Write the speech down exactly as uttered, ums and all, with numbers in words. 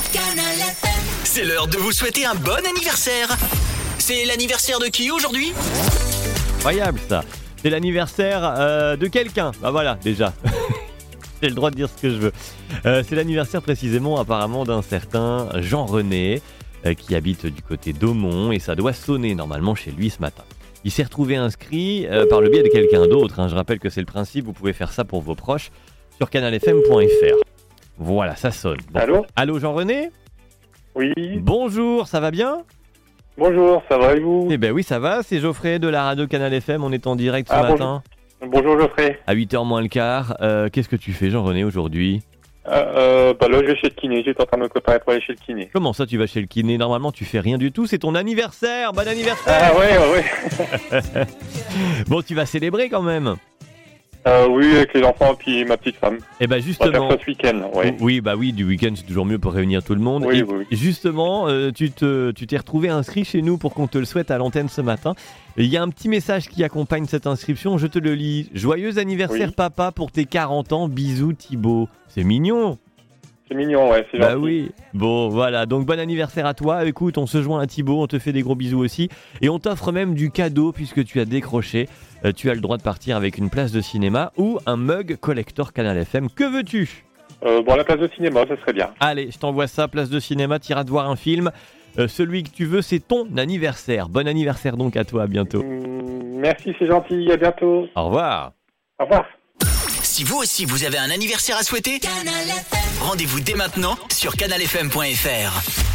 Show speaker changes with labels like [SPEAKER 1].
[SPEAKER 1] Canal F M.
[SPEAKER 2] C'est l'heure de vous souhaiter un bon anniversaire. C'est l'anniversaire de qui aujourd'hui ?
[SPEAKER 3] Incroyable ça. C'est l'anniversaire euh, de quelqu'un. Bah voilà, déjà. J'ai le droit de dire ce que je veux. Euh, c'est l'anniversaire précisément apparemment d'un certain Jean-René euh, qui habite du côté d'Aumont et ça doit sonner normalement chez lui ce matin. Il s'est retrouvé inscrit euh, par le biais de quelqu'un d'autre. Hein. Je rappelle que c'est le principe, vous pouvez faire ça pour vos proches sur canal f m point f r. Voilà, ça sonne. Bon.
[SPEAKER 4] Allô ?
[SPEAKER 3] Allô Jean-René ?
[SPEAKER 4] Oui,
[SPEAKER 3] Bonjour, ça va bien ?
[SPEAKER 4] bonjour, ça va et vous ?
[SPEAKER 3] Eh ben oui, ça va, c'est Geoffrey de la radio Canal F M, on est en direct ce
[SPEAKER 4] Ah,
[SPEAKER 3] matin.
[SPEAKER 4] Bonjour Geoffrey.
[SPEAKER 3] À huit heures moins le quart. Euh, qu'est-ce que tu fais Jean-René aujourd'hui ?
[SPEAKER 4] Euh, euh, bah là je vais chez le kiné, j'étais en train de me préparer pour aller chez le kiné.
[SPEAKER 3] Comment ça tu vas chez le kiné ? Normalement tu fais rien du tout, c'est ton anniversaire. Bon anniversaire.
[SPEAKER 4] Ah ouais, ouais, ouais.
[SPEAKER 3] Bon, tu vas célébrer quand même.
[SPEAKER 4] Euh, oui, avec les enfants et puis ma petite femme.
[SPEAKER 3] Eh ben
[SPEAKER 4] On va
[SPEAKER 3] justement.
[SPEAKER 4] faire ça ce week-end, ouais.
[SPEAKER 3] Oui, bah oui, du week-end c'est toujours mieux pour réunir tout le monde.
[SPEAKER 4] Oui,
[SPEAKER 3] Et
[SPEAKER 4] oui, oui.
[SPEAKER 3] justement, euh, tu te, tu t'es retrouvé inscrit chez nous pour qu'on te le souhaite à l'antenne ce matin. Et il y a un petit message qui accompagne cette inscription, je te le lis. Joyeux anniversaire
[SPEAKER 4] Oui.
[SPEAKER 3] papa pour tes quarante ans, bisous Thibaut. C'est mignon.
[SPEAKER 4] C'est mignon, ouais, c'est
[SPEAKER 3] Bah
[SPEAKER 4] gentil.
[SPEAKER 3] oui. Bon, voilà. Donc, bon anniversaire à toi. Écoute, on se joint à Thibaut, on te fait des gros bisous aussi. Et on t'offre même du cadeau puisque tu as décroché. Euh, tu as le droit de partir avec une place de cinéma ou un mug collector Canal F M. Que veux-tu ?
[SPEAKER 4] Euh, bon, la place de cinéma, ça serait bien.
[SPEAKER 3] Allez, je t'envoie ça, place de cinéma, t'iras te voir un film. Euh, celui que tu veux, c'est ton anniversaire. Bon anniversaire donc à toi, à bientôt.
[SPEAKER 4] Hum, merci, c'est gentil, à bientôt.
[SPEAKER 3] Au revoir.
[SPEAKER 4] Au revoir.
[SPEAKER 2] Si vous aussi vous avez un anniversaire à souhaiter,
[SPEAKER 1] Canal F M.
[SPEAKER 2] rendez-vous dès maintenant sur canal f m point f r.